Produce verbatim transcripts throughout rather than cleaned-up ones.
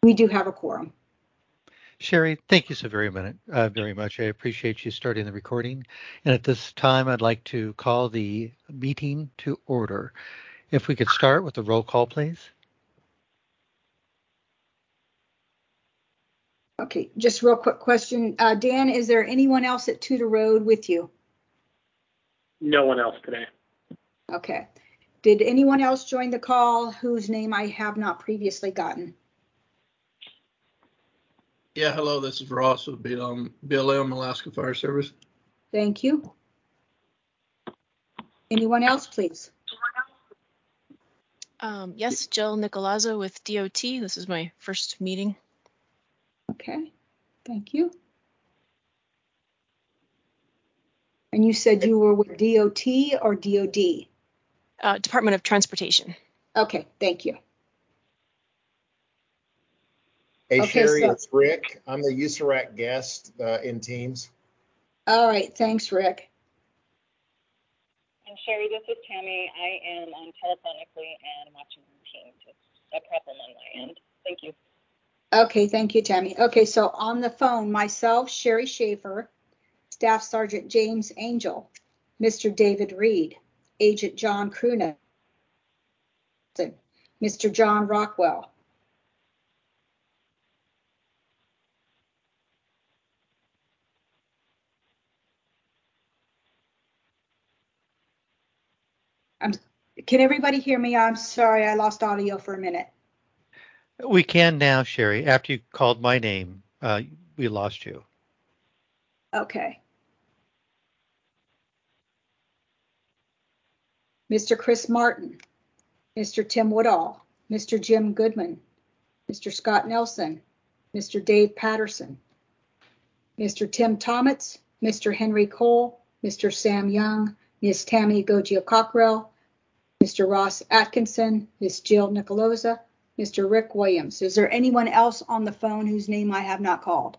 We do have a quorum. Sherry, thank you so very much. Uh, very much. I appreciate you starting the recording. And at this time, I'd like to call the meeting to order. If we could start with a roll call, please. Okay, just real quick question. Uh, Dan, is there anyone else at Tudor Road with you? No one else today. Okay. Did anyone else join the call whose name I have not previously gotten? Yeah, hello, this is Ross with B L M Alaska Fire Service. Thank you. Anyone else, please? Um, yes, Jill Nicolazzo with D O T. This is my first meeting. Okay, thank you. And you said you were with D O T or D O D? Uh, Department of Transportation. Okay, thank you. Hey, Okay, Sherry, so, it's Rick. I'm the U S A R A C guest uh, in Teams. All right, thanks, Rick. And Sherry, this is Tammy. I am on telephonically and watching Teams. It's a problem on my end. Thank you. Okay, thank you, Tammy. Okay, so on the phone, myself, Sherry Schaefer, Staff Sergeant James Angel, Mister David Reed, Agent John Cruna, Mister John Rockwell. I'm, can everybody hear me? I'm sorry, I lost audio for a minute. We can now, Sherry. After you called my name, uh, we lost you. Okay. Mister Chris Martin, Mister Tim Woodall, Mister Jim Goodman, Mister Scott Nelson, Mister Dave Patterson, Mister Tim Tomitz, Mister Henry Cole, Mister Sam Young, Miz Tammy Goggia Cockrell, Mister Ross Atkinson, Miz Jill Nicoloza, Mister Rick Williams. Is there anyone else on the phone whose name I have not called?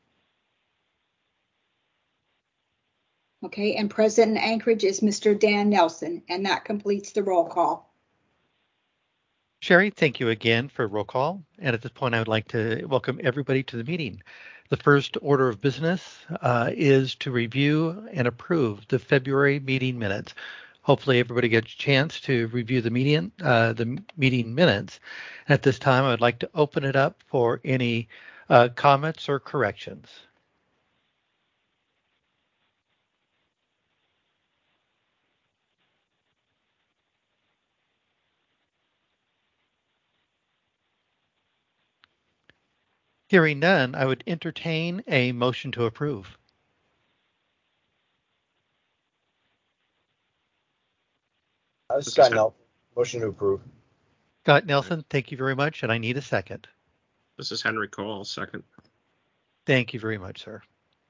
Okay, and present in Anchorage is Mister Dan Nelson, and that completes the roll call. Sherry, thank you again for roll call. And at this point, I would like to welcome everybody to the meeting. The first order of business uh, is to review and approve the February meeting minutes. Hopefully everybody gets a chance to review the meeting, uh, the meeting minutes. At this time, I would like to open it up for any uh, comments or corrections. Hearing none, I would entertain a motion to approve. Uh, Scott Nelson, motion to approve. Scott Nelson, thank you very much, and I need a second. This is Henry Cole, second. Thank you very much, sir.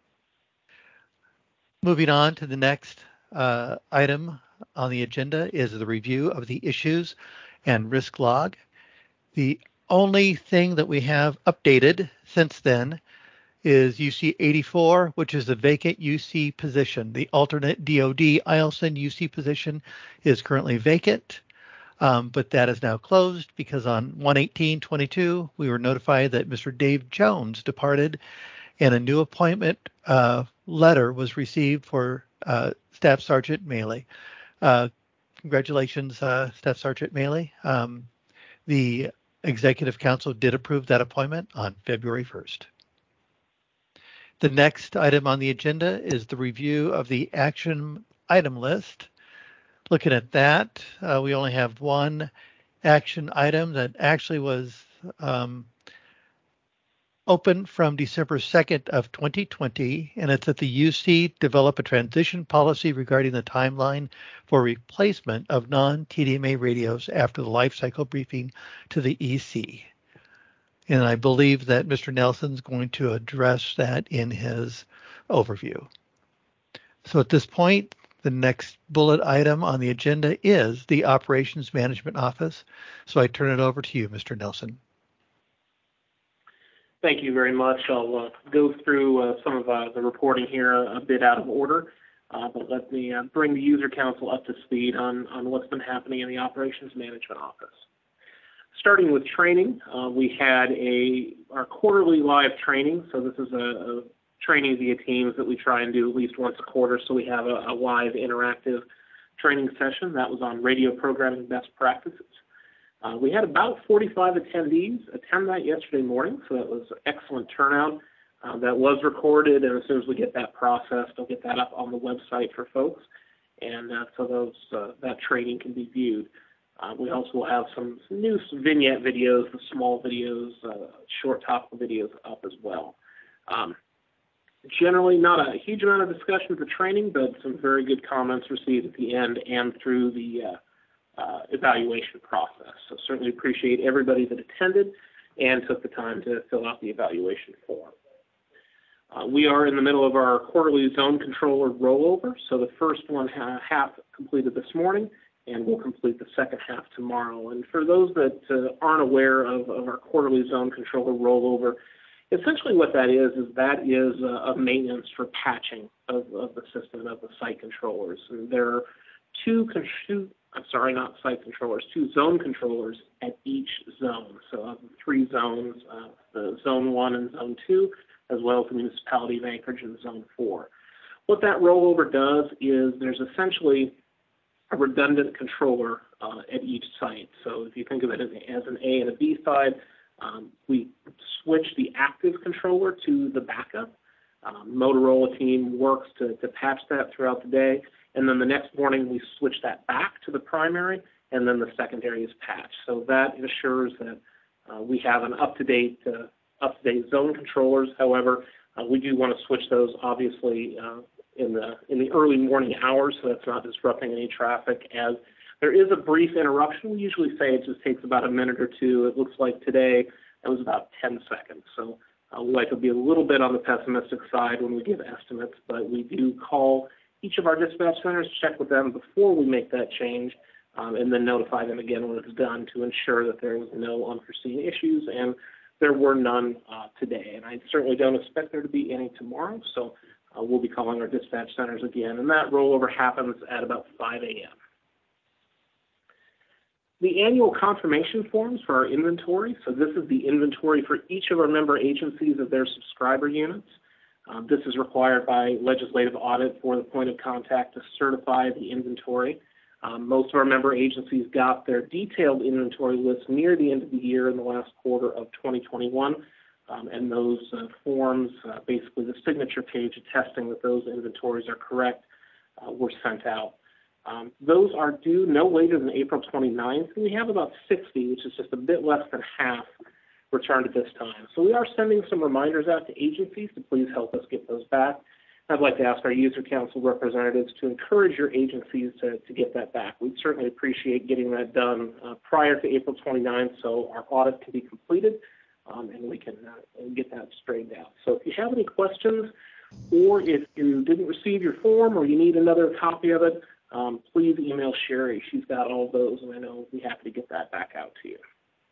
Moving on to the next uh, item on the agenda is the review of the issues and risk log. The only thing that we have updated since then is U C eighty-four, which is the vacant U C position. The alternate D O D Eielson U C position is currently vacant, um, but that is now closed because on one eighteen twenty-two, we were notified that Mister Dave Jones departed and a new appointment uh, letter was received for uh, Staff Sergeant Maley. Uh, congratulations, uh, Staff Sergeant Maley. Um, the Executive Council did approve that appointment on February first. The next item on the agenda is the review of the action item list. Looking at that, uh, we only have one action item that actually was um, open from December second of twenty twenty, and it's that the U C develop a transition policy regarding the timeline for replacement of non-T D M A radios after the life cycle briefing to the E C. And I believe that Mister Nelson's going to address that in his overview. So at this point, the next bullet item on the agenda is the Operations Management Office. So I turn it over to you, Mister Nelson. Thank you very much. I'll uh, go through uh, some of uh, the reporting here a, a bit out of order, uh, but let me uh, bring the user council up to speed on, on what's been happening in the Operations Management Office. starting with training, uh, we had a our quarterly live training. So this is a, a training via Teams that we try and do at least once a quarter. So we have a, a live interactive training session that was on radio programming best practices. Uh, we had about forty-five attendees attend that yesterday morning, so that was excellent turnout. Uh, that was recorded, and as soon as we get that processed, I'll get that up on the website for folks, and uh, so those uh, that training can be viewed. Uh, we also have some new vignette videos, the small videos, uh, short topical videos up as well. Um, generally not a huge amount of discussion at the training, but some very good comments received at the end and through the uh, uh, evaluation process. So certainly appreciate everybody that attended and took the time to fill out the evaluation form. Uh, we are in the middle of our quarterly zone controller rollover, so the first one ha half completed this morning, and we'll complete the second half tomorrow. And for those that uh, aren't aware of, of our quarterly zone controller rollover, essentially what that is is that is a, a maintenance for patching of, of the system, of the site controllers. And there are two, two, I'm sorry, not site controllers, two zone controllers at each zone. So of the three zones, uh, the zone one and zone two, as well as the municipality of Anchorage in zone four. What that rollover does is there's essentially a redundant controller uh, at each site. So if you think of it as, as an A and a B side, um, we switch the active controller to the backup. Um, Motorola team works to, to patch that throughout the day, and then the next morning we switch that back to the primary, and then the secondary is patched. So that assures that uh, we have an up-to-date uh, up-to-date zone controllers. However, uh, we do want to switch those obviously uh, in the in the early morning hours, so that's not disrupting any traffic. As there is a brief interruption, we usually say it just takes about a minute or two. It looks like today it was about ten seconds. So uh, we like to be a little bit on the pessimistic side when we give estimates, but we do call each of our dispatch centers, check with them before we make that change, um, and then notify them again when it's done to ensure that there was no unforeseen issues, and there were none uh, today. And I certainly don't expect there to be any tomorrow, so uh, we'll be calling our dispatch centers again, and that rollover happens at about five A M The annual confirmation forms for our inventory, so this is the inventory for each of our member agencies of their subscriber units. Um, this is required by legislative audit for the point of contact to certify the inventory. Um, most of our member agencies got their detailed inventory lists near the end of the year in the last quarter of twenty twenty-one, um, and those uh, forms, uh, basically the signature page attesting that those inventories are correct, uh, were sent out. Um, those are due no later than April twenty-ninth, and we have about sixty, which is just a bit less than half, returned at this time. So we are sending some reminders out to agencies to please help us get those back. I'd like to ask our user council representatives to encourage your agencies to, to get that back. We'd certainly appreciate getting that done uh, prior to April twenty-ninth so our audit can be completed um, and we can uh, get that straightened out. So if you have any questions, or if you didn't receive your form or you need another copy of it, um, please email Sherry. She's got all of those, and I know we'll be happy to get that back out to you.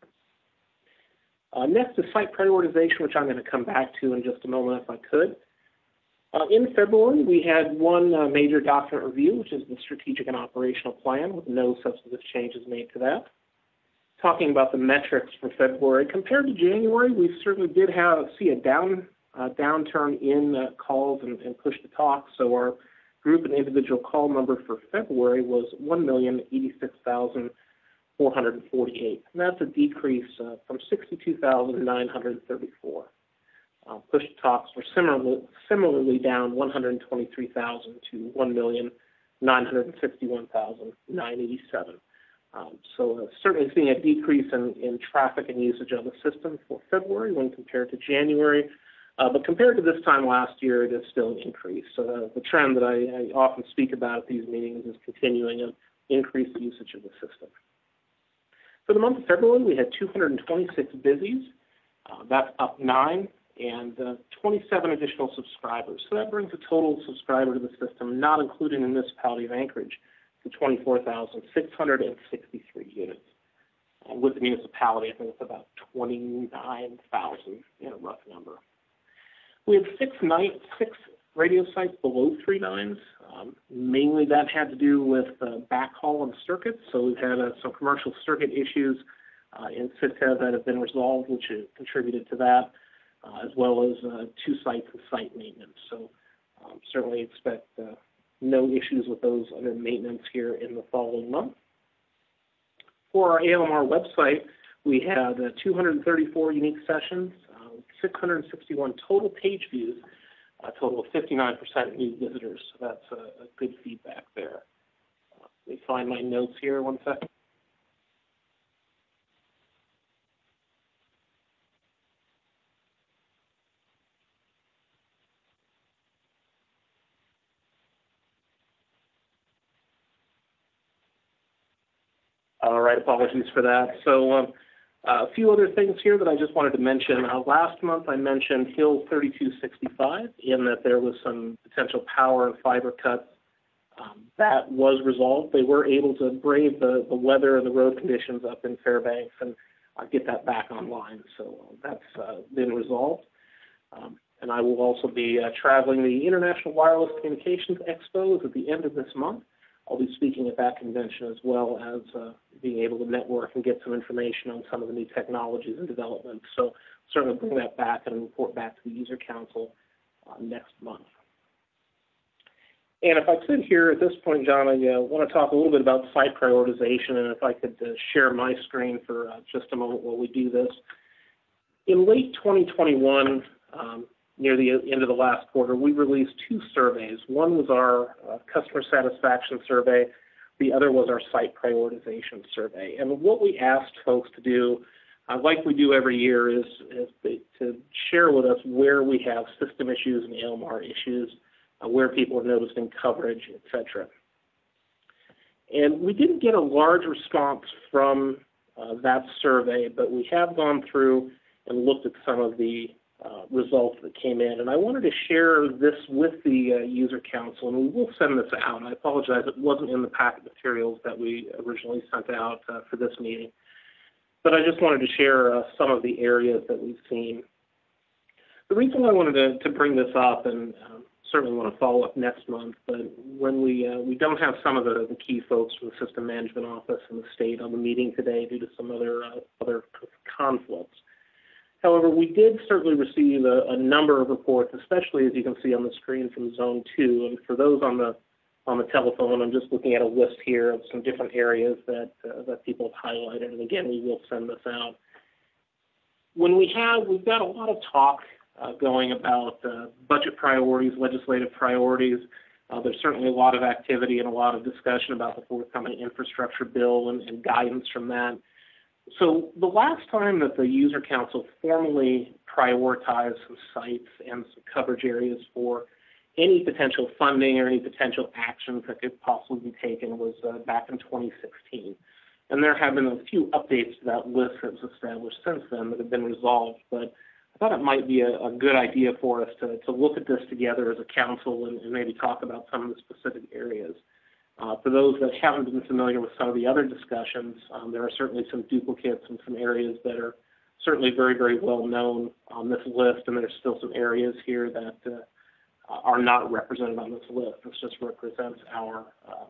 Uh, next is site prioritization, which I'm going to come back to in just a moment if I could. Uh, in February, we had one uh, major document review, which is the strategic and operational plan, with no substantive changes made to that. Talking about the metrics for February, compared to January, we certainly did have see a down uh, downturn in uh, calls and, and push to talk. So our group and individual call number for February was one million eighty-six thousand four hundred forty-eight, and that's a decrease uh, from sixty-two thousand nine hundred thirty-four. Uh, push talks were similarly, similarly down one hundred twenty-three thousand to one million nine hundred sixty-one thousand nine hundred eighty-seven. Um, so uh, certainly seeing a decrease in, in traffic and usage of the system for February when compared to January. Uh, but compared to this time last year, it is still an increase. So uh, the trend that I, I often speak about at these meetings is continuing an increased usage of the system. For the month of February, we had two hundred twenty-six busies. Uh, that's up nine. And uh, twenty-seven additional subscribers. So that brings the total subscriber to the system, not including the municipality of Anchorage, to twenty-four thousand six hundred sixty-three units. Uh, with the municipality, I think it's about twenty-nine thousand in a rough number. We had six, night, six radio sites below three nines. Um, mainly that had to do with uh, backhaul and circuits. So we've had uh, some commercial circuit issues uh, in C I T E that have been resolved, which contributed to that, uh, as well as uh, two sites and site maintenance. So um, certainly expect uh, no issues with those under maintenance here in the following month. For our A L M R website, we had uh, two hundred thirty-four unique sessions, uh, six hundred sixty-one total page views, a total of fifty-nine percent new visitors. So that's a, a good feedback there. Uh, let me find my notes here one second. All right, apologies for that. So um, uh, a few other things here that I just wanted to mention. Uh, last month I mentioned Hill thirty-two sixty-five in that there was some potential power and fiber cuts. Um, that was resolved. They were able to brave the, the weather and the road conditions up in Fairbanks and uh, get that back online. So uh, that's uh, been resolved. Um, and I will also be uh, traveling the International Wireless Communications Expo at the end of this month. I'll be speaking at that convention as well as uh, being able to network and get some information on some of the new technologies and developments. So certainly bring that back and report back to the User Council uh, next month. And if I could here at this point, John, I uh, want to talk a little bit about site prioritization, and if I could uh, share my screen for uh, just a moment while we do this. In late twenty twenty-one, um, near the end of the last quarter, we released two surveys. One was our uh, customer satisfaction survey. The other was our site prioritization survey. And what we asked folks to do, uh, like we do every year, is, is to share with us where we have system issues and A L M R issues, uh, where people are noticing coverage, et cetera. And we didn't get a large response from uh, that survey, but we have gone through and looked at some of the Uh, results that came in. And I wanted to share this with the uh, User Council, and we will send this out. I apologize, it wasn't in the packet materials that we originally sent out uh, for this meeting. But I just wanted to share uh, some of the areas that we've seen. The reason I wanted to, to bring this up, and um, certainly want to follow up next month, but when we uh, we don't have some of the, the key folks from the System Management Office and the state on the meeting today due to some other, uh, other conflicts. However, we did certainly receive a, a number of reports, especially as you can see on the screen from Zone two. And for those on the on the telephone, I'm just looking at a list here of some different areas that uh, that people have highlighted. And again, we will send this out. When we have, we've got a lot of talk uh, going about uh, budget priorities, legislative priorities. Uh, there's certainly a lot of activity and a lot of discussion about the forthcoming infrastructure bill and, and guidance from that. So the last time that the User Council formally prioritized some sites and some coverage areas for any potential funding or any potential actions that could possibly be taken was uh, back in twenty sixteen. And there have been a few updates to that list that was established since then that have been resolved. But I thought it might be a, a good idea for us to, to look at this together as a council and, and maybe talk about some of the specific areas. Uh, for those that haven't been familiar with some of the other discussions, um, there are certainly some duplicates and some areas that are certainly very, very well known on this list, and there's still some areas here that uh, are not represented on this list. This just represents our um,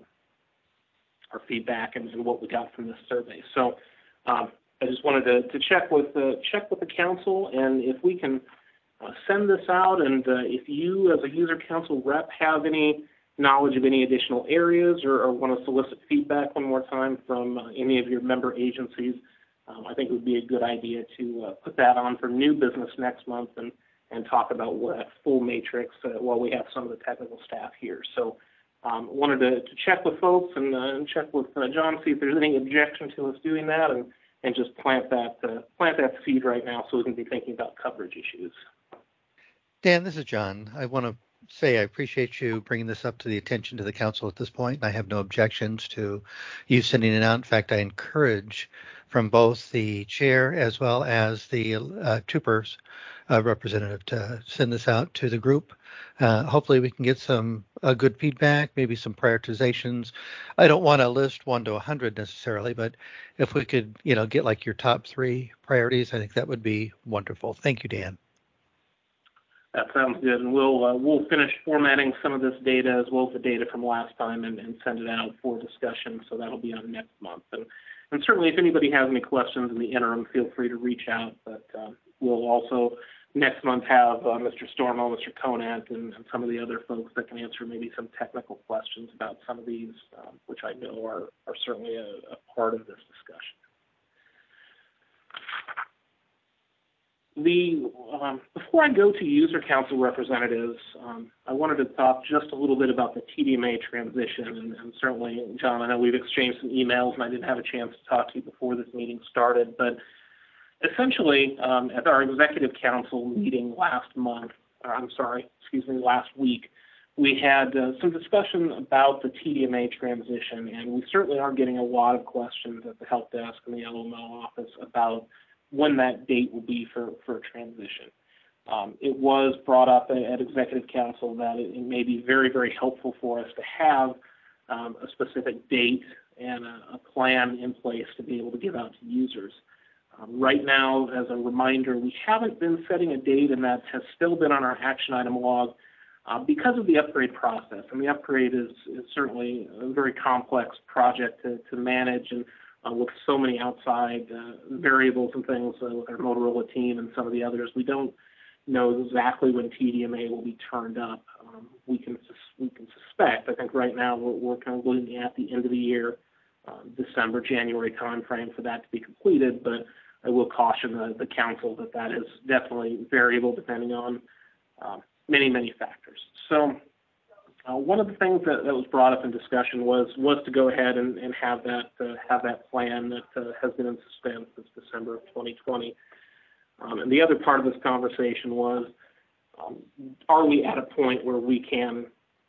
our feedback and, and what we got from this survey. So um, I just wanted to, to check with the check with the council, and if we can uh, send this out, and uh, if you as a User Council rep have any knowledge of any additional areas or, or want to solicit feedback one more time from uh, any of your member agencies, um, I think it would be a good idea to uh, put that on for new business next month and, and talk about what full matrix uh, while we have some of the technical staff here. So um, wanted to, to check with folks and, uh, and check with uh, John, see if there's any objection to us doing that, and, and just plant that, uh, plant that seed right now so we can be thinking about coverage issues. Dan, this is John. I want to say I appreciate you bringing this up to the attention to the council at this point. I have no objections to you sending it out. In fact, I encourage from both the chair as well as the uh, troopers uh, representative to send this out to the group. Uh, hopefully we can get some uh, good feedback, maybe some prioritizations. I don't want to list one to a hundred necessarily, but if we could, you know, get like your top three priorities, I think that would be wonderful. Thank you, Dan. That sounds good, and we'll uh, we'll finish formatting some of this data as well as the data from last time and, and send it out for discussion. So that'll be on next month. And and certainly if anybody has any questions in the interim, feel free to reach out. But uh, we'll also next month have uh, Mister Stormo, Mister Conant, and, and some of the other folks that can answer maybe some technical questions about some of these, um, which I know are, are certainly a, a part of this discussion. The, um, before I go to user council representatives, um, I wanted to talk just a little bit about the T D M A transition. And, and certainly, John, I know we've exchanged some emails, and I didn't have a chance to talk to you before this meeting started. But essentially, um, at our executive council meeting last month, or I'm sorry, excuse me, last week, we had uh, some discussion about the T D M A transition. And we certainly are getting a lot of questions at the help desk and the L M O office about when that date will be for, for a transition. Um, it was brought up at, at Executive Council that it, it may be very, very helpful for us to have um, a specific date and a, a plan in place to be able to give out to users. Um, right now, as a reminder, we haven't been setting a date, and that has still been on our action item log uh, because of the upgrade process. And the upgrade is, is certainly a very complex project to, to manage, and Uh, with so many outside uh, variables and things uh, with our Motorola team and some of the others, we don't know exactly when T D M A will be turned up. Um, we can we can suspect. I think right now we're, we're kind of looking at the end of the year, uh, December, January timeframe for that to be completed. But I will caution the, the council that that is definitely variable depending on uh, many many factors. So. Uh, one of the things that, that was brought up in discussion was was to go ahead and, and have that uh, have that plan that uh, has been in suspense since December of twenty twenty. Um, and the other part of this conversation was, um, are we at a point where we can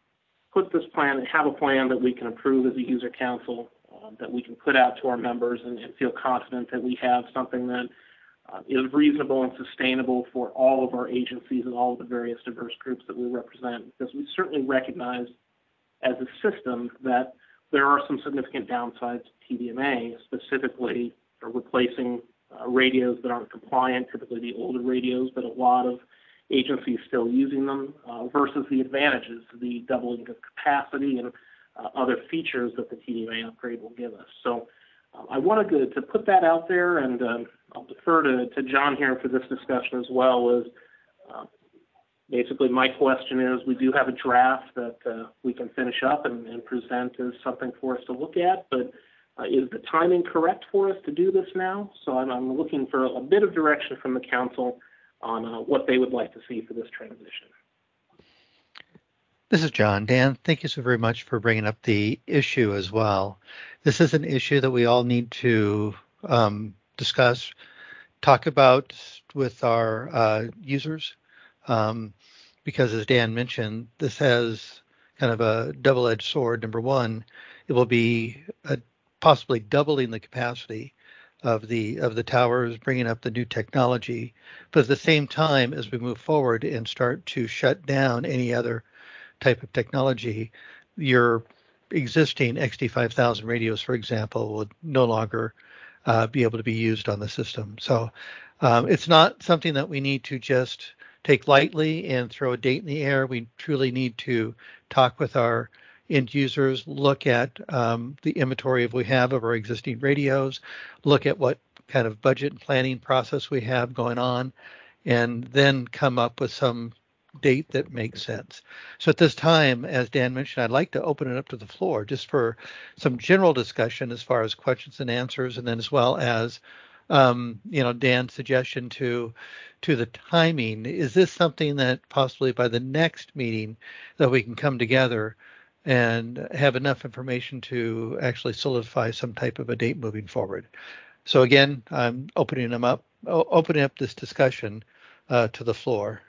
put this plan and have a plan that we can approve as a user council, uh, that we can put out to our members and, and feel confident that we have something that Uh, is reasonable and sustainable for all of our agencies and all of the various diverse groups that we represent, because we certainly recognize as a system that there are some significant downsides to T D M A, specifically uh, replacing uh, radios that aren't compliant, typically the older radios, but a lot of agencies still using them, uh, versus the advantages, the doubling of capacity and uh, other features that the T D M A upgrade will give us. So uh, I wanted to, to put that out there, and um, I'll defer to, to John here for this discussion as well. Is uh, basically my question is, we do have a draft that uh, we can finish up and, and present as something for us to look at, but uh, is the timing correct for us to do this now? So I'm, I'm looking for a bit of direction from the council on uh, what they would like to see for this transition. This is John. Dan, thank you so very much for bringing up the issue as well. This is an issue that we all need to um, discuss, talk about with our uh, users, um, because as Dan mentioned, this has kind of a double-edged sword. Number one, it will be a, possibly doubling the capacity of the of the towers, bringing up the new technology, but at the same time, as we move forward and start to shut down any other type of technology, your existing X D five thousand radios, for example, would no longer uh, be able to be used on the system. So um, it's not something that we need to just take lightly and throw a date in the air. We truly need to talk with our end users, look at um, the inventory of we have of our existing radios, look at what kind of budget and planning process we have going on, and then come up with some date that makes sense. So at this time, as Dan mentioned, I'd like to open it up to the floor just for some general discussion as far as questions and answers, and then as well as, um, you know, Dan's suggestion to to the timing. Is this something that possibly by the next meeting that we can come together and have enough information to actually solidify some type of a date moving forward? So again, I'm opening them up, opening up this discussion uh, to the floor.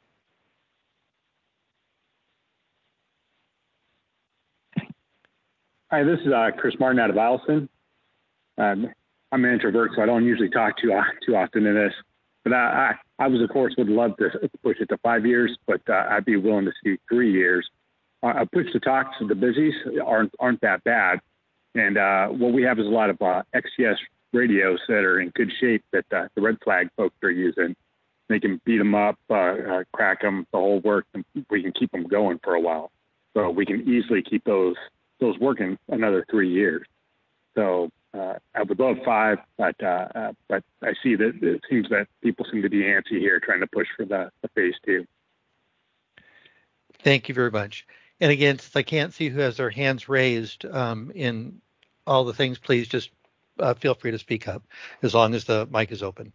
Hi, this is uh, Chris Martin out of Allison. Um, I'm an introvert, so I don't usually talk too uh, too often in this. But I, I, I was, of course, would love to push it to five years, but uh, I'd be willing to see three years. Uh, a push to talk to the busies aren't aren't that bad, and uh, what we have is a lot of uh, X T S radios that are in good shape that uh, the Red Flag folks are using. They can beat them up, uh, uh, crack them, the whole work, and we can keep them going for a while. So we can easily keep those those working another three years. So uh, I would love five, but uh, uh, but I see that it seems that people seem to be antsy here, trying to push for the, the phase two. Thank you very much. And again, since I can't see who has their hands raised um, in all the things, please just uh, feel free to speak up as long as the mic is open.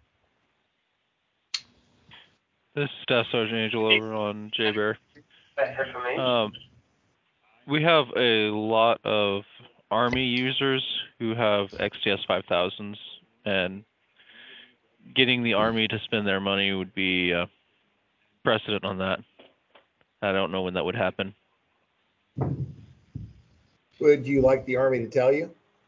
This is Staff Sergeant Angel over on J Bear. Um, we have a lot of Army users who have X T S five thousands, and getting the Army to spend their money would be uh, precedent on that. I don't know when that would happen. Would you like the Army to tell you?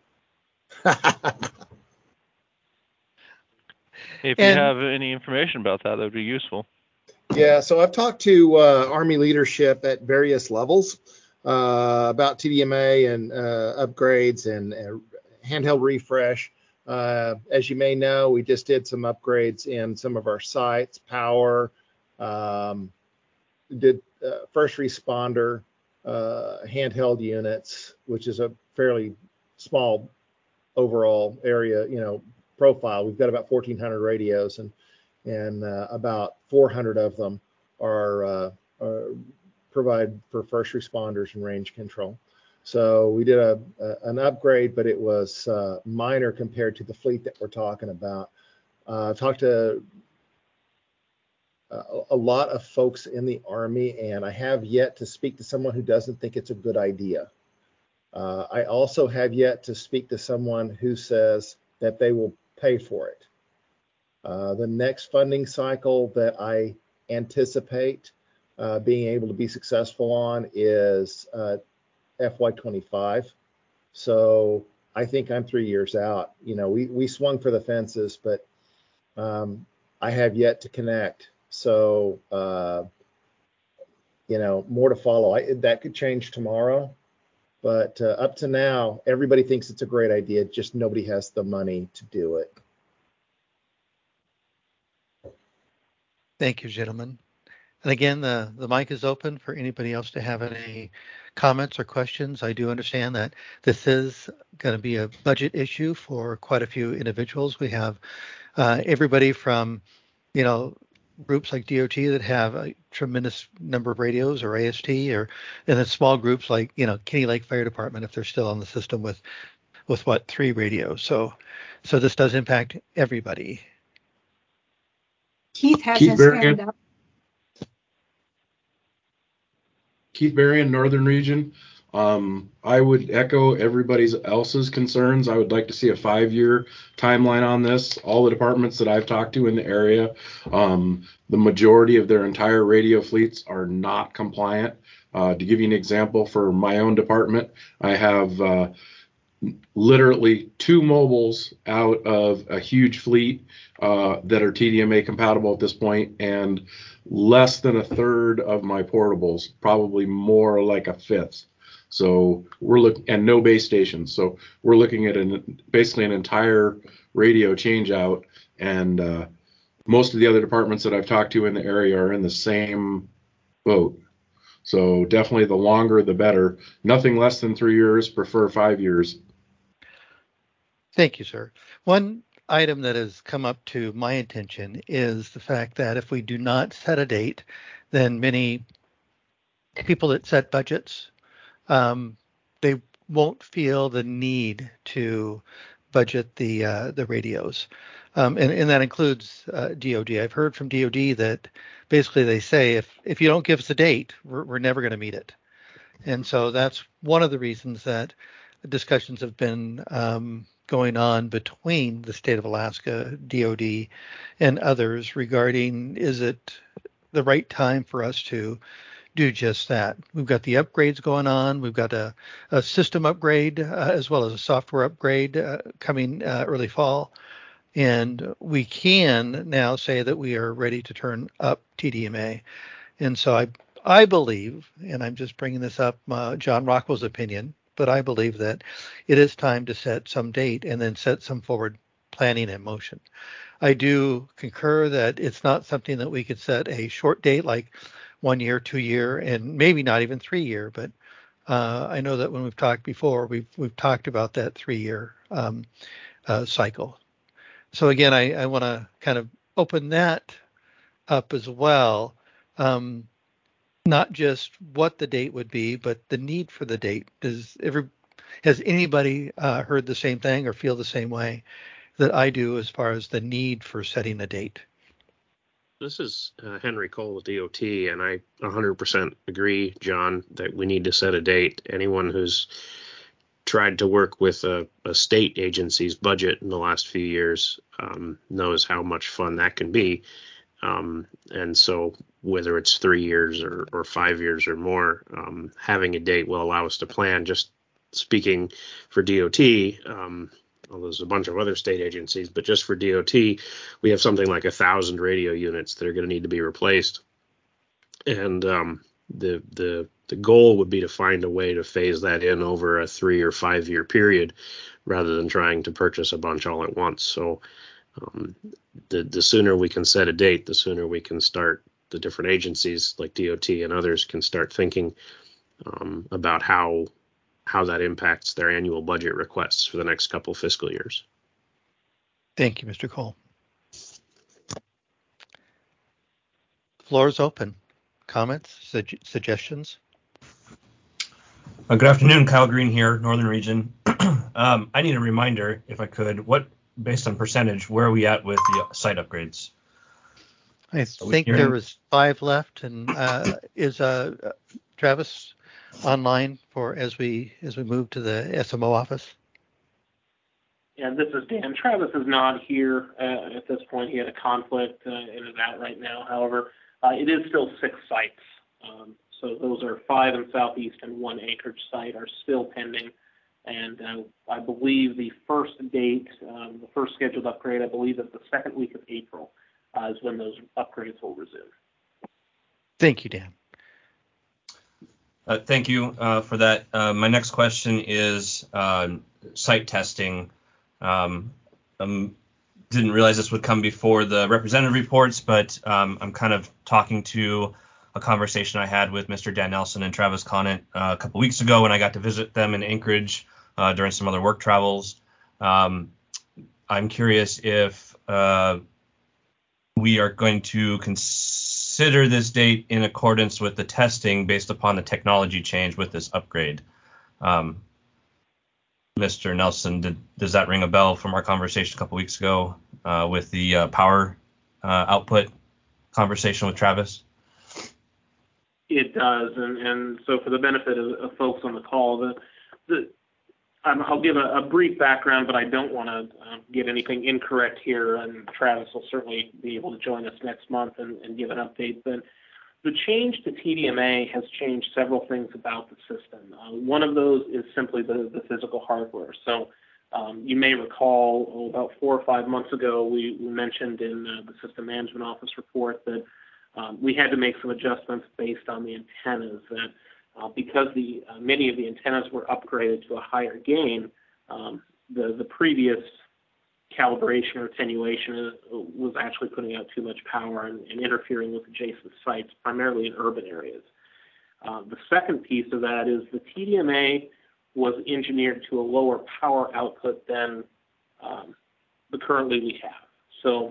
If And- you have any information about that, that would be useful. Yeah, so I've talked to uh, Army leadership at various levels uh, about T D M A and uh, upgrades and uh, handheld refresh. Uh, as you may know, we just did some upgrades in some of our sites, power, um, did uh, first responder, uh, handheld units, which is a fairly small overall area, you know, profile. We've got about fourteen hundred radios, and and uh, about four hundred of them are, uh, are provide for first responders and range control. So we did a, a an upgrade, but it was uh, minor compared to the fleet that we're talking about. Uh, I've talked to a, a lot of folks in the Army, and I have yet to speak to someone who doesn't think it's a good idea. Uh, I also have yet to speak to someone who says that they will pay for it. Uh, the next funding cycle that I anticipate uh, being able to be successful on is uh, F Y twenty-five. So I think I'm three years out. You know, we, we swung for the fences, but um, I have yet to connect. So, uh, you know, more to follow. I, that could change tomorrow. But uh, up to now, everybody thinks it's a great idea. Just nobody has the money to do it. Thank you, gentlemen. And again, the, the mic is open for anybody else to have any comments or questions. I do understand that this is going to be a budget issue for quite a few individuals. We have uh, everybody from, you know, groups like D O T that have a tremendous number of radios, or A S T, or and then small groups like, you know, Kenny Lake Fire Department, if they're still on the system with, with what, three radios. So, so this does impact everybody. Keith has Keith his Berrien. hand up. Keith Berrien, Northern Region. Um, I would echo everybody else's concerns. I would like to see a five-year timeline on this. All the departments that I've talked to in the area, um, the majority of their entire radio fleets are not compliant. Uh, to give you an example, for my own department, I have uh, literally two mobiles out of a huge fleet uh, that are T D M A compatible at this point, and less than a third of my portables, probably more like a fifth. So we're looking, and no base stations. So we're looking at an basically an entire radio change out, and uh, most of the other departments that I've talked to in the area are in the same boat. So definitely the longer the better. Nothing less than three years, prefer five years. Thank you, sir. One item that has come up to my attention is the fact that if we do not set a date, then many people that set budgets, um, they won't feel the need to budget the uh, the radios, um, and, and that includes uh, D O D. I've heard from D O D that basically they say if if you don't give us a date, we're, we're never going to meet it, and so that's one of the reasons that discussions have been um, going on between the state of Alaska, D O D, and others regarding is it the right time for us to do just that. We've got the upgrades going on. We've got a, a system upgrade uh, as well as a software upgrade uh, coming uh, early fall. And we can now say that we are ready to turn up T D M A. And so I, I believe, and I'm just bringing this up, uh, John Rockwell's opinion, but I believe that it is time to set some date and then set some forward planning in motion. I do concur that it's not something that we could set a short date like one year, two year, and maybe not even three year. But uh, I know that when we've talked before, we've we've talked about that three year um, uh, cycle. So again, I, I want to kind of open that up as well. Um, not just what the date would be, but the need for the date. Does every has anybody uh, heard the same thing or feel the same way that I do as far as the need for setting a date? This is uh, Henry Cole with D O T, and I one hundred percent agree, John, that we need to set a date. Anyone who's tried to work with a, a state agency's budget in the last few years um, knows how much fun that can be. Um, and so whether it's three years or, or five years or more, um, having a date will allow us to plan. Just speaking for D O T, um, well, there's a bunch of other state agencies, but just for D O T, we have something like a thousand radio units that are going to need to be replaced. And um, the the the goal would be to find a way to phase that in over a three or five year period, rather than trying to purchase a bunch all at once. So um, the the sooner we can set a date, the sooner we can start. The different agencies like D O T and others can start thinking um, about how how that impacts their annual budget requests for the next couple fiscal years. Thank you, Mister Cole. Floor is open. Comments, sug- suggestions? Uh, good afternoon, Kyle Green here, Northern Region. um, I need a reminder, if I could, what, based on percentage, where are we at with the site upgrades? I think there was five left, and uh, is uh, Travis online for as we as we move to the S M O office? Yeah, this is Dan. Travis is not here uh, at this point. He had a conflict uh, in and out right now. However, uh, it is still six sites. Um, so those are five in Southeast and one Anchorage site are still pending. And uh, I believe the first date, um, the first scheduled upgrade, I believe is the second week of April uh, is when those upgrades will resume. Thank you, Dan. Uh, thank you uh, for that. Uh, my next question is uh, site testing. Um, I didn't realize this would come before the representative reports, but um, I'm kind of talking to a conversation I had with Mister Dan Nelson and Travis Conant uh, a couple weeks ago when I got to visit them in Anchorage uh, during some other work travels. Um, I'm curious if uh, we are going to consider this date in accordance with the testing based upon the technology change with this upgrade. Um, Mister Nelson, did, does that ring a bell from our conversation a couple weeks ago uh, with the uh, power uh, output conversation with Travis? It does, and, and so for the benefit of, of folks on the call, the, the um, I'll give a, a brief background, but I don't want to uh, get anything incorrect here, and Travis will certainly be able to join us next month and, and give an update. But the change to T D M A has changed several things about the system. Uh, one of those is simply the, the physical hardware. So um, you may recall oh, about four or five months ago, we, we mentioned in uh, the System Management Office report that um, we had to make some adjustments based on the antennas. That uh, because the uh, many of the antennas were upgraded to a higher gain, um, the, the previous calibration or attenuation was actually putting out too much power and, and interfering with adjacent sites, primarily in urban areas. Uh, the second piece of that is the T D M A was engineered to a lower power output than um, the currently we have. So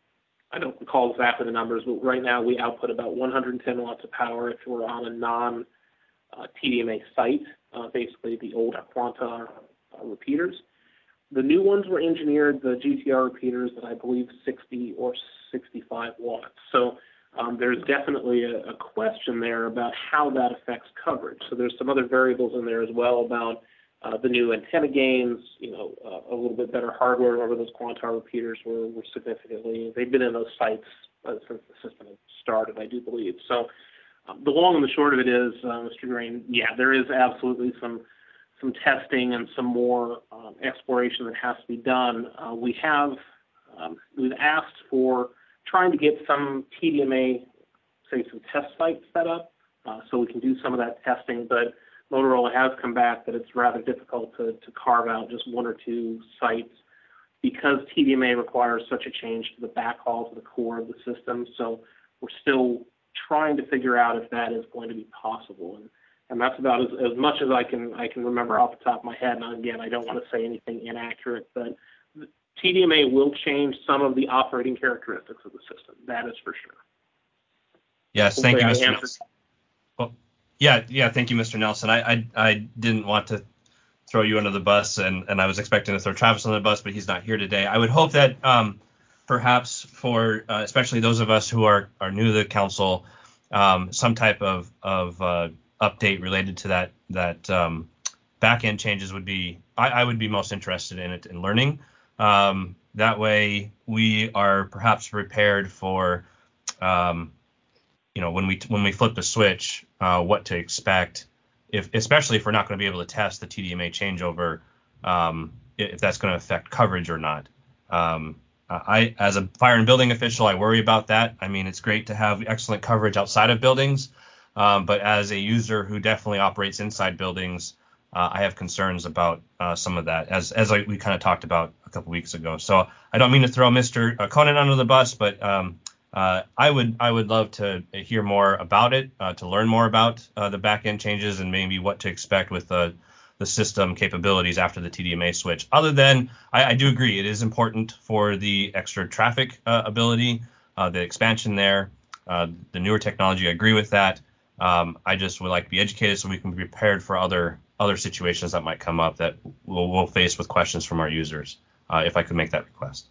I don't recall exactly the numbers, but right now we output about one hundred ten watts of power if we're on a non uh, T D M A site, uh, basically the old Aquanta uh, repeaters. The new ones were engineered, the G T R repeaters, at I believe sixty or sixty-five watts. So um, there's definitely a, a question there about how that affects coverage. So there's some other variables in there as well about uh, the new antenna gains, you know, uh, a little bit better hardware. Remember those Quantar repeaters were, were significantly, they've been in those sites uh, since the system had started, I do believe. So um, the long and the short of it is, uh, Mister Green, yeah, there is absolutely some some testing and some more um, exploration that has to be done. Uh, we have, um, we've asked for trying to get some T D M A, say some test sites set up uh, so we can do some of that testing, but Motorola has come back that it's rather difficult to, to carve out just one or two sites because T D M A requires such a change to the backhaul to the core of the system. So we're still trying to figure out if that is going to be possible. And and that's about as, as much as I can I can remember off the top of my head. And again, I don't want to say anything inaccurate, but T D M A will change some of the operating characteristics of the system. That is for sure. Yes, Hopefully thank you, I Mister answered. Nelson. Well, yeah, yeah, thank you, Mister Nelson. I, I, I didn't want to throw you under the bus, and, and I was expecting to throw Travis under the bus, but he's not here today. I would hope that um, perhaps for uh, especially those of us who are, are new to the council, um, some type of, of uh, update related to that that um, back end changes would be I, I would be most interested in it in learning. Um, that way we are perhaps prepared for um, you know when we when we flip the switch, uh, what to expect, if especially if we're not going to be able to test the T D M A changeover, um, if that's going to affect coverage or not. Um, I, as a fire and building official, I worry about that. I mean, it's great to have excellent coverage outside of buildings, um, but as a user who definitely operates inside buildings, uh, I have concerns about uh, some of that, as as I, we kind of talked about a couple weeks ago. So I don't mean to throw Mister Conan under the bus, but um, uh, I would I would love to hear more about it, uh, to learn more about uh, the back end changes and maybe what to expect with the the system capabilities after the T D M A switch. Other than, I, I do agree, it is important for the extra traffic uh, ability, uh, the expansion there, uh, the newer technology. I agree with that. Um, I just would like to be educated so we can be prepared for other other situations that might come up that we'll, we'll face with questions from our users, uh, if I could make that request.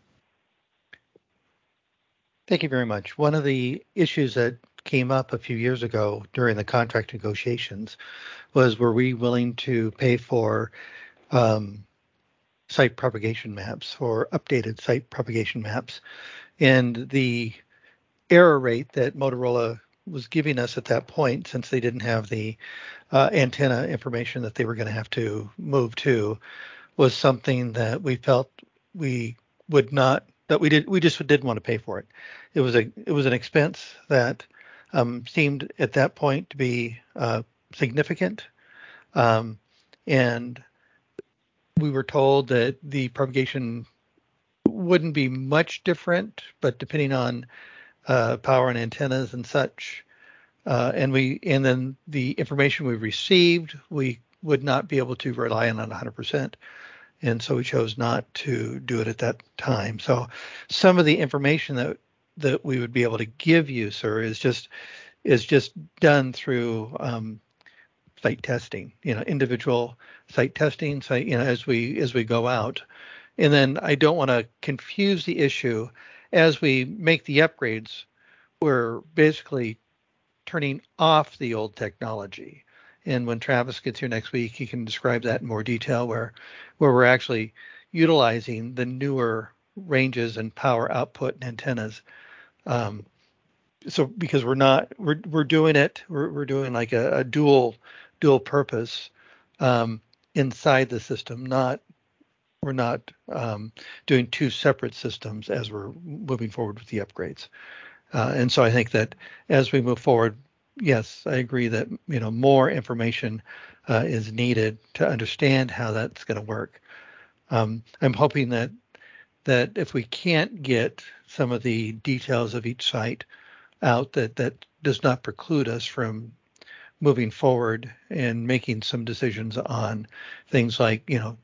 Thank you very much. One of the issues that came up a few years ago during the contract negotiations was, were we willing to pay for um, site propagation maps, or updated site propagation maps? And the error rate that Motorola was giving us at that point, since they didn't have the uh, antenna information that they were going to have to move to, was something that we felt we would not, that we did, we just didn't want to pay for it. It was a, it was an expense that um, seemed at that point to be uh, significant. Um, and we were told that the propagation wouldn't be much different, but depending on uh, power and antennas and such, uh, and we, and then the information we received, we would not be able to rely on it one hundred percent. And so we chose not to do it at that time. So some of the information that that we would be able to give you, sir, is just is just done through um, site testing, you know, individual site testing, site, you know, as we as we go out. And then I don't want to confuse the issue. As we make the upgrades, we're basically turning off the old technology. And when Travis gets here next week, he can describe that in more detail, where where we're actually utilizing the newer ranges and power output and antennas. Um, so because we're not, we're we're doing it, we're we're doing like a, a dual dual purpose um, inside the system. Not we're not um, doing two separate systems as we're moving forward with the upgrades. Uh, and so I think that as we move forward, yes, I agree that, you know, more information uh, is needed to understand how that's going to work. Um, I'm hoping that that if we can't get some of the details of each site out, that that does not preclude us from moving forward and making some decisions on things like, you know,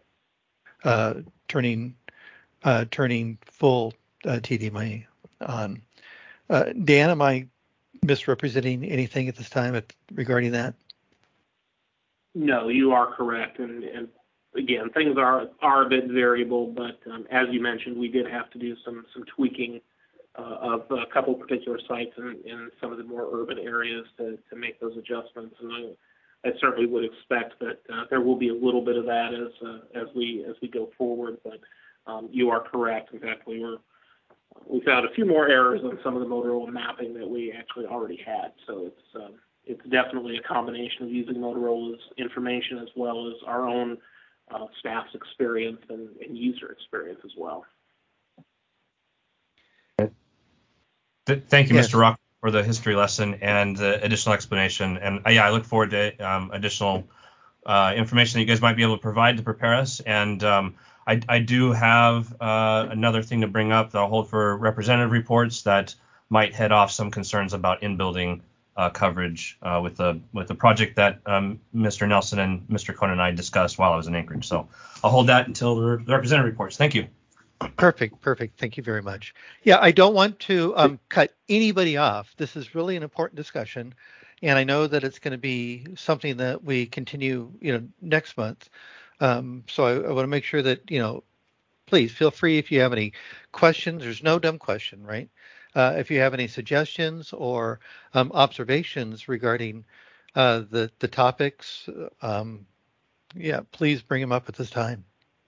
uh, turning uh, turning full uh, T D M A on. Uh, Dan, am I misrepresenting anything at this time at, regarding that? No, you are correct. And, and again, things are are a bit variable, but um, as you mentioned, we did have to do some some tweaking uh, of a couple particular sites in, in some of the more urban areas to, to make those adjustments. And I, I certainly would expect that uh, there will be a little bit of that as uh, as we as we go forward. But um, you are correct. In fact, we were we found a few more errors on some of the Motorola mapping that we actually already had. So it's um, it's definitely a combination of using Motorola's information as well as our own uh, staff's experience and, and user experience as well. Thank you, Yes. Mister Rock, for the history lesson and the additional explanation. And uh, yeah, I look forward to um, additional uh, information that you guys might be able to provide to prepare us. And um, I, I do have uh, another thing to bring up that I'll hold for representative reports that might head off some concerns about in-building uh, coverage uh, with the with the project that um, Mister Nelson and Mister Cohn and I discussed while I was in Anchorage. So I'll hold that until the representative reports. Thank you. Perfect, perfect. Thank you very much. Yeah, I don't want to um, cut anybody off. This is really an important discussion, and I know that it's going to be something that we continue, you know, next month. Um, so I, I want to make sure that, you know, please feel free if you have any questions. There's no dumb question, right? Uh, if you have any suggestions or um, observations regarding uh, the the topics, um, yeah, please bring them up at this time.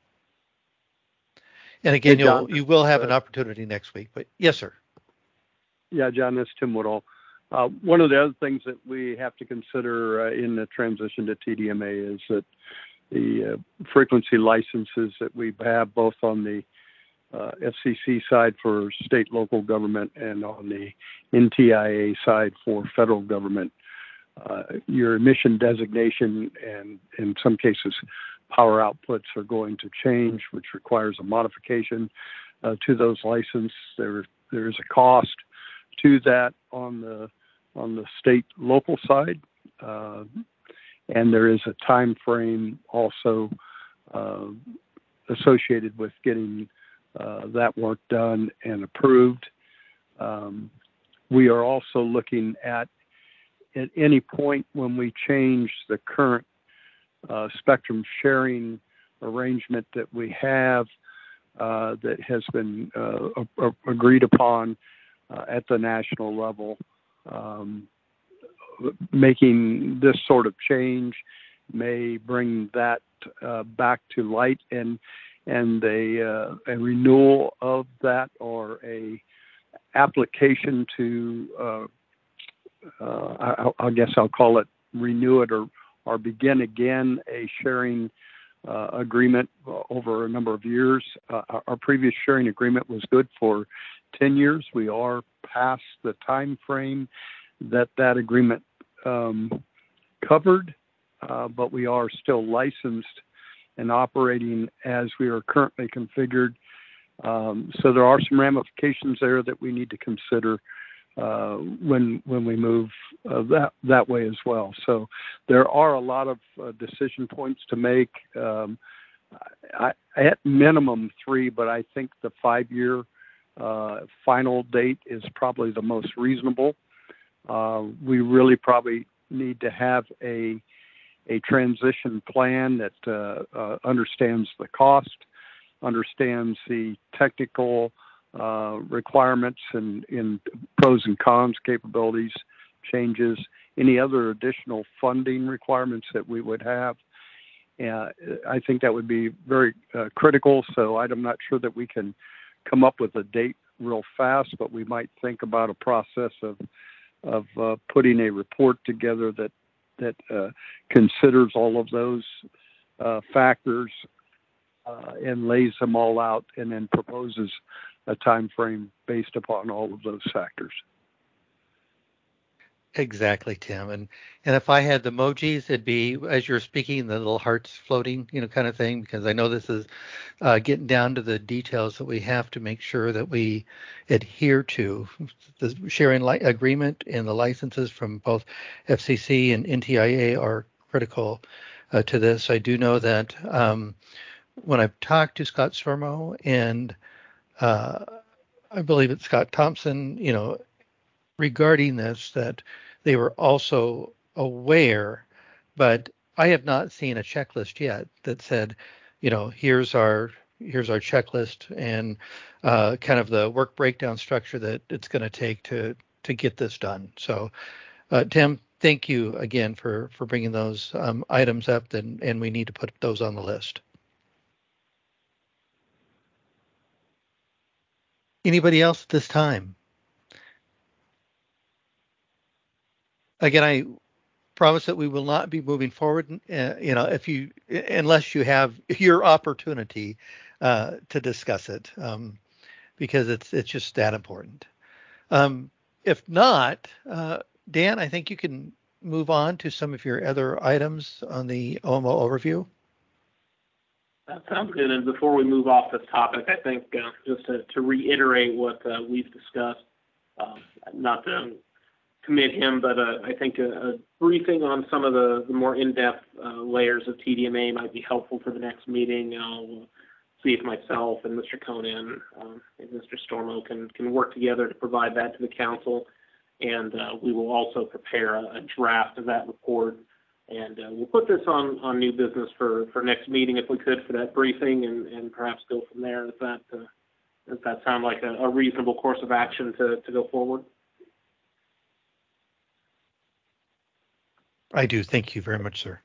And again, Hey, John, you'll you will have uh, an opportunity next week. But yes, sir. Yeah, John, this is Tim Woodall. Uh, one of the other things that we have to consider uh, in the transition to T D M A is that the uh, frequency licenses that we have both on the uh, F C C side for state local government and on the N T I A side for federal government, uh, your emission designation and in some cases power outputs are going to change, which requires a modification uh, to those licenses. There, there is a cost to that on the on the state local side, uh, and there is a time frame also uh, associated with getting uh, that work done and approved. Um, we are also looking at at any point when we change the current uh, spectrum sharing arrangement that we have uh, that has been uh, a- a- agreed upon uh, at the national level. Um, making this sort of change may bring that uh, back to light, and and a, uh, a renewal of that or a application to uh, uh, I, I guess I'll call it renew it or or begin again a sharing uh, agreement over a number of years. Uh, our, our previous sharing agreement was good for ten years. We are past the time frame that that agreement um, covered, uh, but we are still licensed and operating as we are currently configured. Um, so there are some ramifications there that we need to consider uh, when when we move uh, that that way as well. So there are a lot of uh, decision points to make. Um, I, at minimum three, but I think the five-year uh, final date is probably the most reasonable. Uh, we really probably need to have a a transition plan that uh, uh, understands the cost, understands the technical uh, requirements and in pros and cons, capabilities, changes, any other additional funding requirements that we would have. Uh, I think that would be very uh, critical. So I'm not sure that we can come up with a date real fast, but we might think about a process of of uh, putting a report together that that uh, considers all of those uh, factors uh, and lays them all out, and then proposes a time frame based upon all of those factors. Exactly, Tim. And and if I had the emojis, it'd be as you're speaking, the little hearts floating, you know, kind of thing, because I know this is uh, getting down to the details that we have to make sure that we adhere to. The sharing li- agreement and the licenses from both F C C and N T I A are critical uh, to this. I do know that um, when I've talked to Scott Sormo and uh, I believe it's Scott Thompson, you know, regarding this, that they were also aware, but I have not seen a checklist yet that said, you know, here's our here's our checklist and uh, kind of the work breakdown structure that it's going to take to to get this done. So, uh, Tim, thank you again for for bringing those um, items up, and and we need to put those on the list. Anybody else at this time? Again, I promise that we will not be moving forward. Uh, you know, if you unless you have your opportunity uh, to discuss it, um, because it's it's just that important. Um, if not, uh, Dan, I think you can move on to some of your other items on the O M O overview. That sounds good. And before we move off this topic, I think uh, just to, to reiterate what uh, we've discussed, um, not to commit him, but uh, I think a, a briefing on some of the, the more in-depth uh, layers of T D M A might be helpful for the next meeting. I'll see if myself and Mister Conan um, and Mister Stormo can, can work together to provide that to the council. And uh, we will also prepare a, a draft of that report. And uh, we'll put this on, on new business for, for next meeting if we could for that briefing, and, and perhaps go from there. Does that, uh, does that sound like a, a reasonable course of action to, to go forward? I do. Thank you very much, sir.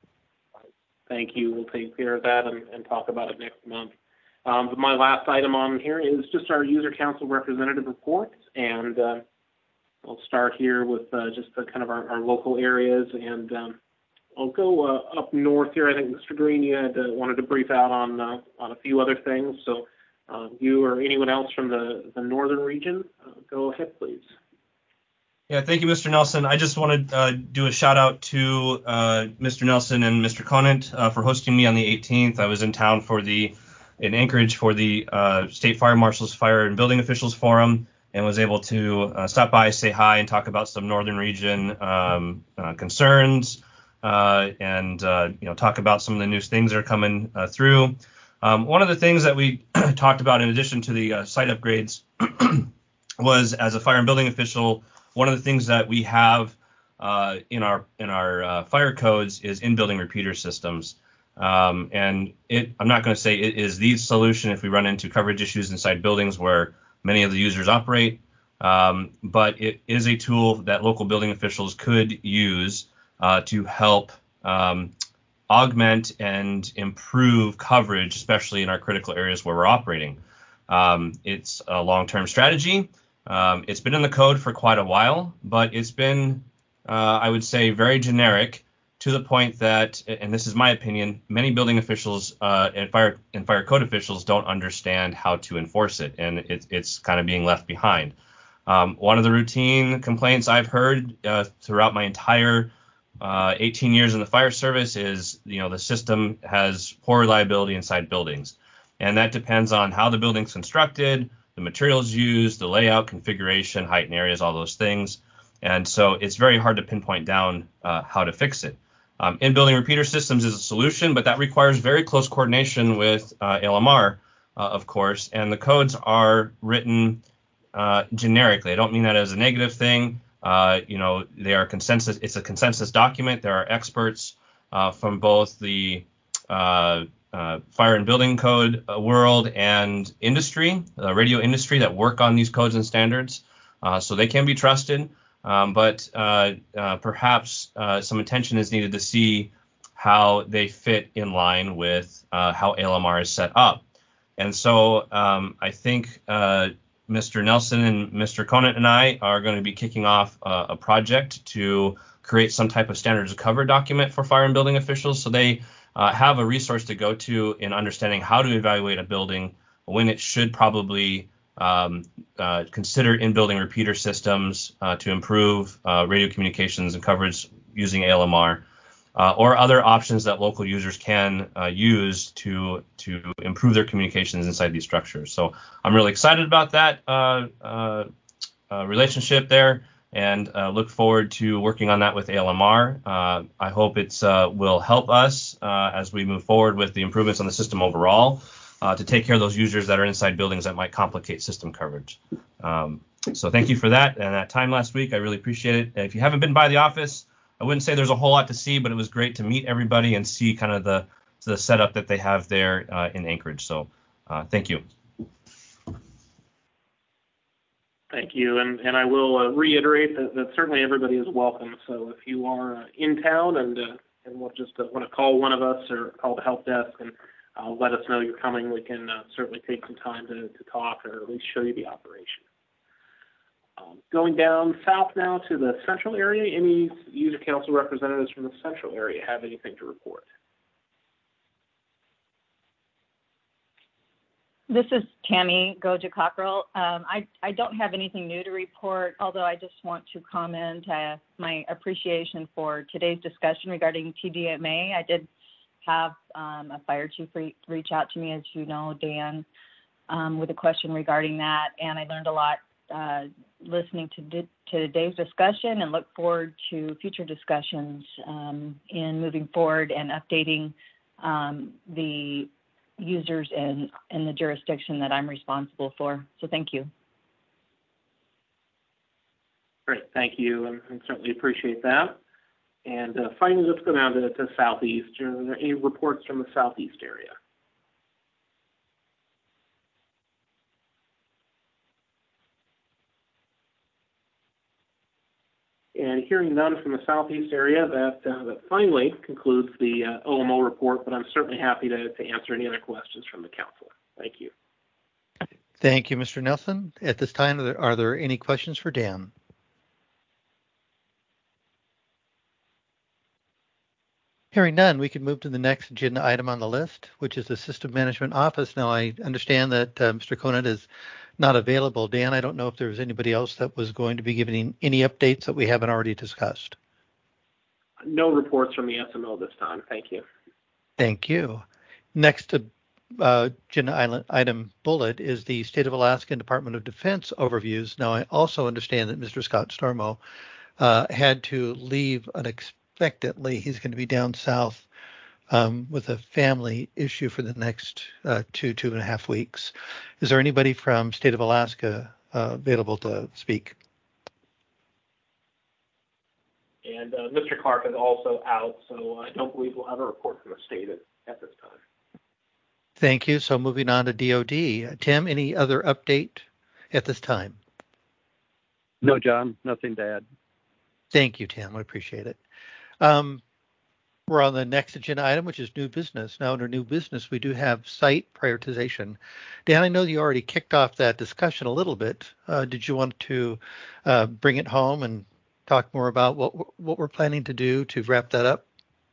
Thank you. We'll take care of that and, and talk about it next month. Um, but my last item on here is just our user council representative report. And uh, I'll start here with uh, just the kind of our, our local areas. And um, I'll go uh, up north here. I think Mister Green, you had uh, wanted to brief out on uh, on a few other things. So uh, you or anyone else from the, the northern region, uh, go ahead, please. Yeah, thank you, Mister Nelson. I just want to uh, do a shout out to uh, Mister Nelson and Mister Conant uh, for hosting me on the eighteenth. I was in town for the in Anchorage for the uh, State Fire Marshals Fire and Building Officials Forum, and was able to uh, stop by, say hi, and talk about some Northern Region um, uh, concerns, uh, and uh, you know talk about some of the new things that are coming uh, through. Um, one of the things that we talked about in addition to the uh, site upgrades was, as a fire and building official, one of the things that we have uh, in our in our uh, fire codes is in-building repeater systems. Um, and it, I'm not going to say it is the solution if we run into coverage issues inside buildings where many of the users operate, um, but it is a tool that local building officials could use uh, to help um, augment and improve coverage, especially in our critical areas where we're operating. Um, it's a long-term strategy. Um, it's been in the code for quite a while, but it's been, uh, I would say, very generic to the point that, and this is my opinion, many building officials uh, and fire and fire code officials don't understand how to enforce it, and it, it's kind of being left behind. Um, one of the routine complaints I've heard uh, throughout my entire uh, eighteen years in the fire service is, you know, the system has poor reliability inside buildings, and that depends on how the building's constructed, the materials used, the layout, configuration, height and areas, all those things. And so it's very hard to pinpoint down uh, how to fix it. Um, in-building repeater systems is a solution, but that requires very close coordination with uh, L M R, uh, of course, and the codes are written uh, generically. I don't mean that as a negative thing. Uh, you know, they are consensus. It's a consensus document. There are experts uh, from both the uh, uh, fire and building code world and industry, the radio industry, that work on these codes and standards, uh, so they can be trusted. Um, but uh, uh, perhaps uh, some attention is needed to see how they fit in line with uh, how L M R is set up. And so um, I think uh, Mister Nelson and Mister Conant and I are going to be kicking off uh, a project to create some type of standards of cover document for fire and building officials, so they uh, have a resource to go to in understanding how to evaluate a building, when it should probably Um, uh, consider in-building repeater systems uh, to improve uh, radio communications and coverage using L M R, uh, or other options that local users can uh, use to to improve their communications inside these structures. So I'm really excited about that uh, uh, uh, relationship there, and uh, look forward to working on that with A L M R. Uh, I hope it uh, will help us uh, as we move forward with the improvements on the system overall. Uh, to take care of those users that are inside buildings that might complicate system coverage. Um, so thank you for that and that time last week. I really appreciate it. If you haven't been by the office, I wouldn't say there's a whole lot to see, but it was great to meet everybody and see kind of the, the setup that they have there uh, in Anchorage. So uh, thank you. Thank you. And, and I will uh, reiterate that, that certainly everybody is welcome. So if you are uh, in town and, uh, and want just uh, want to call one of us or call the help desk and Uh, let us know you're coming. We can uh, certainly take some time to, to talk or at least show you the operation. Um, going down south now to the central area, any user council representatives from the central area have anything to report? This is Tammy Goja Cockrell. Um, I, I don't have anything new to report, although I just want to comment uh, my appreciation for today's discussion regarding T D M A. I did have um, a fire chief re- reach out to me, as you know, Dan, um, with a question regarding that, and I learned a lot uh, listening to, di- to today's discussion and look forward to future discussions um, in moving forward and updating um, the users in, in the jurisdiction that I'm responsible for. So thank you. Great, thank you, and, and certainly appreciate that. And uh, finally, let's go down to, to Southeast. Are there any reports from the Southeast area? And hearing none from the Southeast area, that, uh, that finally concludes the uh, O M O report, but I'm certainly happy to, to answer any other questions from the Council. Thank you. Thank you, Mister Nelson. At this time, are there, are there any questions for Dan? Hearing none, we can move to the next agenda item on the list, which is the System Management Office. Now, I understand that uh, Mister Conant is not available. Dan, I don't know if there was anybody else that was going to be giving any updates that we haven't already discussed. No reports from the S M O this time. Thank you. Thank you. Next uh, agenda item bullet is the State of Alaska Department of Defense overviews. Now, I also understand that Mister Scott Stormo uh, had to leave unexpectedly. He's going to be down south um, with a family issue for the next uh, two, two and a half weeks. Is there anybody from State of Alaska uh, available to speak? And uh, Mister Clark is also out, so I don't believe we'll have a report from the state at, at this time. Thank you. So moving on to D O D. Tim, any other update at this time? No, John, nothing to add. Thank you, Tim. I appreciate it. Um, we're on the next agenda item, which is new business. Now, under new business, we do have site prioritization. Dan, I know you already kicked off that discussion a little bit. Uh, did you want to uh, bring it home and talk more about what what we're planning to do to wrap that up?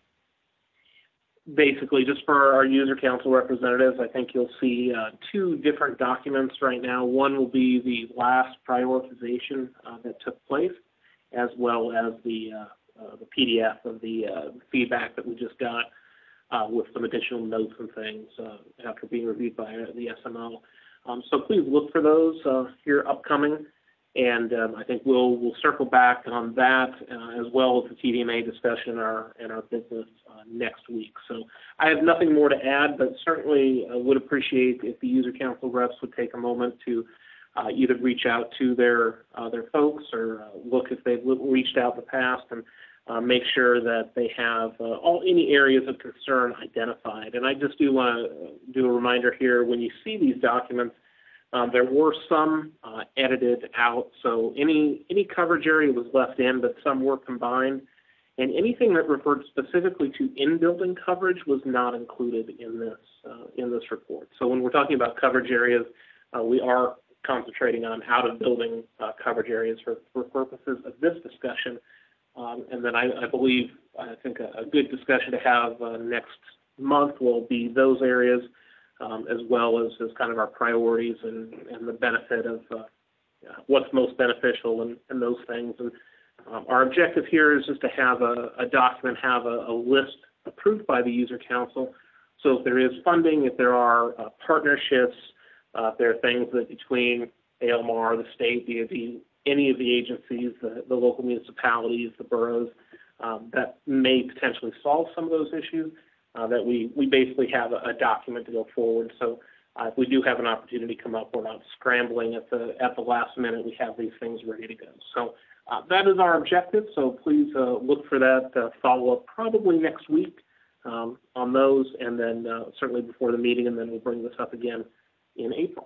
Basically, just for our user council representatives, I think you'll see uh, two different documents right now. One will be the last prioritization uh, that took place, as well as the uh, uh, the P D F of the uh, feedback that we just got uh, with some additional notes and things uh, after being reviewed by uh, the S M O. Um, so please look for those uh, here upcoming. And um, I think we'll we'll circle back on that uh, as well as the T D M A discussion in our in our business uh, next week. So I have nothing more to add, but certainly uh, would appreciate if the user council reps would take a moment to uh, either reach out to their uh, their folks or uh, look if they've reached out in the past and uh, make sure that they have uh, all any areas of concern identified. And I just do want to do a reminder here: when you see these documents, Um, there were some uh, edited out, so any any coverage area was left in, but some were combined. And anything that referred specifically to in-building coverage was not included in this uh, in this report. So when we're talking about coverage areas, uh, we are concentrating on out-of-building uh, coverage areas for, for purposes of this discussion. Um, and then I, I believe I think a, a good discussion to have uh, next month will be those areas. Um, as well as, as kind of our priorities and, and the benefit of uh, what's most beneficial and, and those things. And um, our objective here is just to have a, a document, have a, a list approved by the user council. So if there is funding, if there are uh, partnerships, uh, if there are things that between A L M R, the state, D O D, any of the agencies, the, the local municipalities, the boroughs, um, that may potentially solve some of those issues. Uh, that we, we basically have a, a document to go forward. So uh, if we do have an opportunity come up, we're not scrambling at the at the last minute. We have these things ready to go. So uh, that is our objective. So please uh, look for that uh, follow-up probably next week um, on those, and then uh, certainly before the meeting, and then we'll bring this up again in April.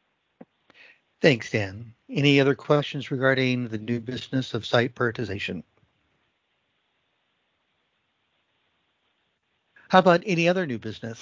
Thanks, Dan. Any other questions regarding the new business of site prioritization? How about any other new business?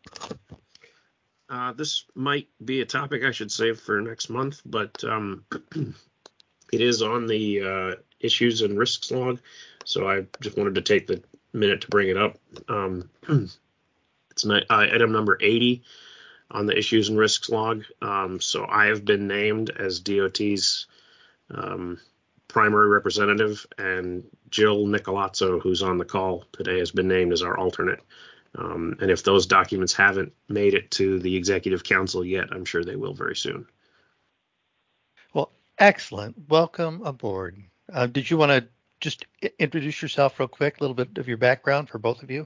Uh, this might be a topic I should save for next month, but um, it is on the uh, issues and risks log, so I just wanted to take the minute to bring it up. Um, it's my, uh, item number eighty on the issues and risks log. Um, so I have been named as D O T's um, primary representative, and Jill Nicolazzo, who's on the call today, has been named as our alternate. Um, and if those documents haven't made it to the executive council yet, I'm sure they will very soon. Well, Excellent. Welcome aboard. Uh, did you want to just I- introduce yourself real quick, a little bit of your background for both of you?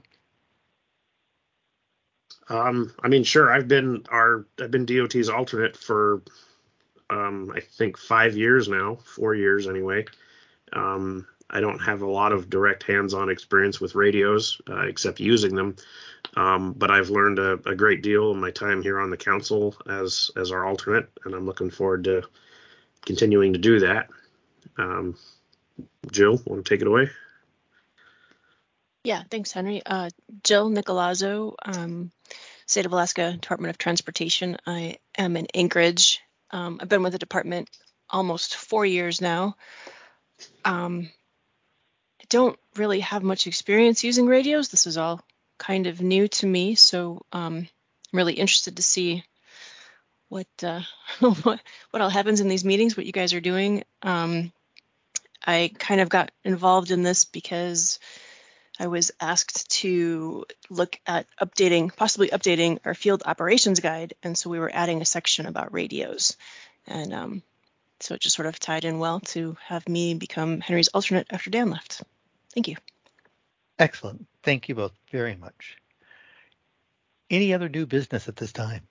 Um, I mean, sure. I've been our I've been D O T's alternate for um, I think five years now, four years anyway. Um, I don't have a lot of direct hands-on experience with radios, uh, except using them. Um, but I've learned a, a great deal in my time here on the council as as our alternate, and I'm looking forward to continuing to do that. Um, Jill, want to take it away? Yeah, thanks, Henry. Uh, Jill Nicolazzo, um, State of Alaska Department of Transportation. I am in Anchorage. Um, I've been with the department almost four years now. Um, I don't really have much experience using radios. This is all kind of new to me, so um, I'm really interested to see what uh, what what all happens in these meetings, what you guys are doing. Um, I kind of got involved in this because I was asked to look at updating, possibly updating our field operations guide, and so we were adding a section about radios, and um, so it just sort of tied in well to have me become Henry's alternate after Dan left. Thank you. Excellent. Thank you both very much. Any other new business at this time?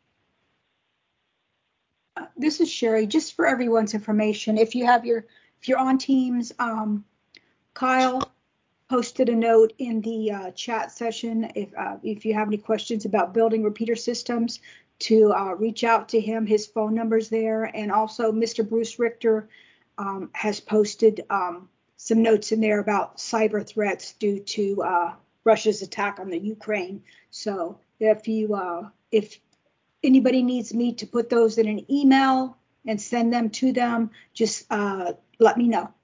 Uh, this is Sherry. Just for everyone's information, if you have your, if you're on Teams, um, Kyle posted a note in the uh, chat session. If uh, if you have any questions about building repeater systems, to uh, reach out to him. His phone number's there, and also Mister Bruce Richter um, has posted um, some notes in there about cyber threats due to uh, Russia's attack on the Ukraine. So if you uh, if anybody needs me to put those in an email and send them to them, just uh, let me know.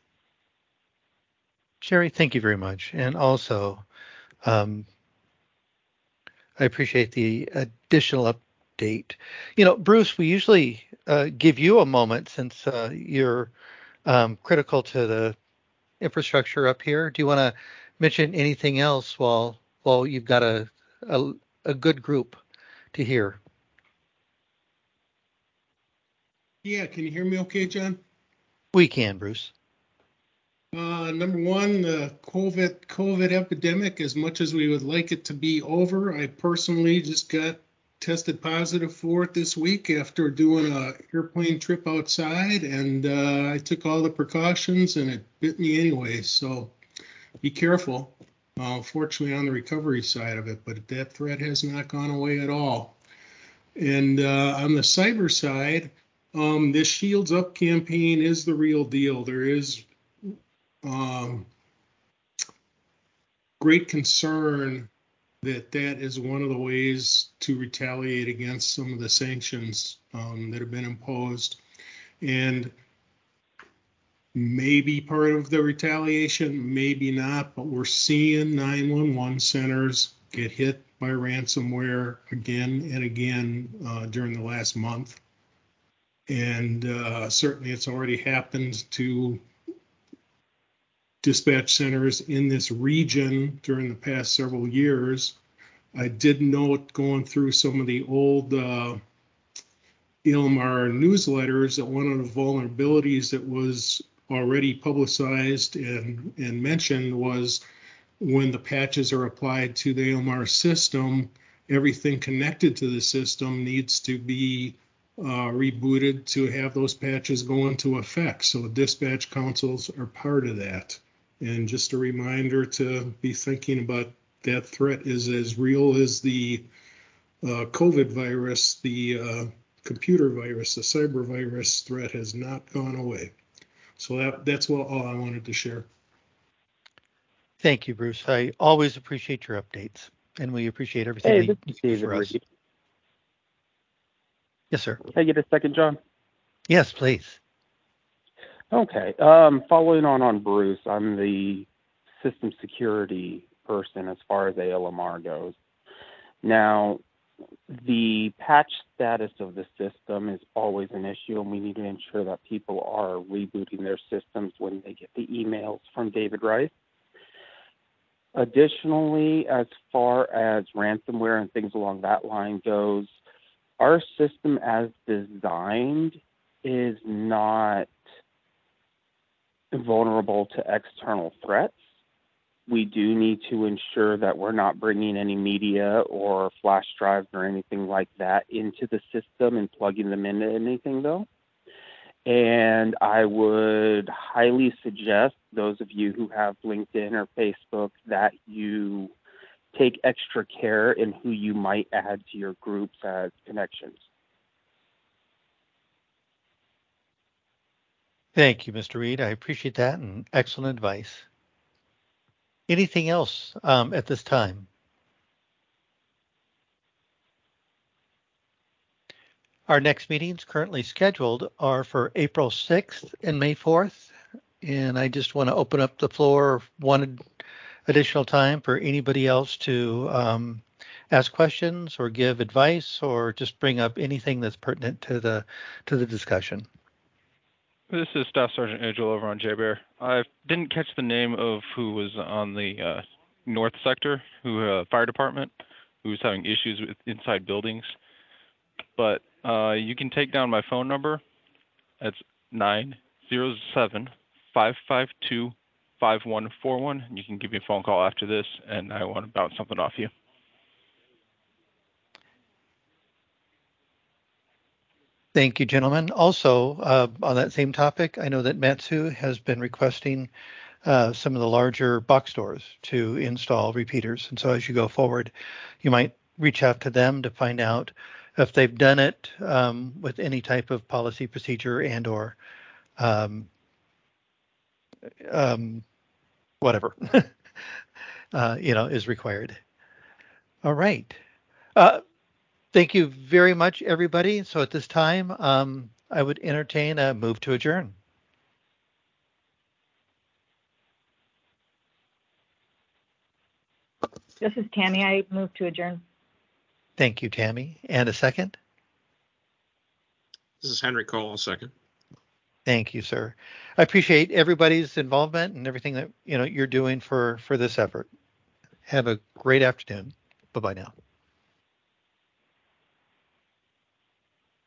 Sherry, thank you very much. And also, um, I appreciate the additional update. You know, Bruce, we usually uh, give you a moment since uh, you're um, critical to the infrastructure up here. Do you want to mention anything else while while you've got a a, a good group to hear? Yeah, can you hear me okay, John? We can, Bruce. Uh, number one, the COVID COVID epidemic, as much as we would like it to be over, I personally just got tested positive for it this week after doing a airplane trip outside, and uh, I took all the precautions, and it bit me anyway. So be careful. Uh, fortunately, on the recovery side of it, but that threat has not gone away at all. And uh, on the cyber side, um, this Shields Up campaign is the real deal. There is um, great concern that that is one of the ways to retaliate against some of the sanctions um, that have been imposed. And maybe part of the retaliation, maybe not, but we're seeing nine one one centers get hit by ransomware again and again uh, during the last month. And uh, certainly it's already happened to dispatch centers in this region during the past several years. I did note going through some of the old uh, I L M R newsletters that one of the vulnerabilities that was already publicized and, and mentioned was when the patches are applied to the I L M R system, everything connected to the system needs to be uh, rebooted to have those patches go into effect. So dispatch councils are part of that. And just a reminder to be thinking about that threat is as real as the uh, COVID virus, the uh, computer virus, the cyber virus threat has not gone away. So that, that's what, all I wanted to share. Thank you, Bruce. I always appreciate your updates, and we appreciate everything Hey, that this is you do David for us. Reed. Yes, sir. Can I get a second, John? Yes, please. Okay. Um, following on on Bruce, I'm the system security person as far as A L M R goes. Now, the patch status of the system is always an issue, and we need to ensure that people are rebooting their systems when they get the emails from David Rice. Additionally, as far as ransomware and things along that line goes, our system as designed is not vulnerable to external threats. We do need to ensure that we're not bringing any media or flash drives or anything like that into the system and plugging them into anything, though. And I would highly suggest those of you who have LinkedIn or Facebook that you take extra care in who you might add to your groups as connections. Thank you, Mister Reed. I appreciate that and excellent advice. Anything else um, at this time? Our next meetings currently scheduled are for April sixth and May fourth. And I just want to open up the floor one additional time for anybody else to um, ask questions or give advice or just bring up anything that's pertinent to the to the discussion. This is Staff Sergeant Angel over on J Bear. I didn't catch the name of who was on the uh, north sector, who uh, fire department, who was having issues with inside buildings. But uh, you can take down my phone number. It's nine zero seven, five five two, five one four one. You can give me a phone call after this, and I want to bounce something off you. Thank you, gentlemen. Also, uh, on that same topic, I know that Matsu has been requesting uh, some of the larger box stores to install repeaters. And so as you go forward, you might reach out to them to find out if they've done it um, with any type of policy, procedure, and or um, um, whatever, uh, you know, is required. All right. Uh, thank you very much, everybody. So at this time, um, I would entertain a move to adjourn. This is Tammy. I move to adjourn. Thank you, Tammy. And a second? This is Henry Cole, a second. Thank you, sir. I appreciate everybody's involvement and everything that you know you're doing for for this effort. Have a great afternoon. Bye-bye now.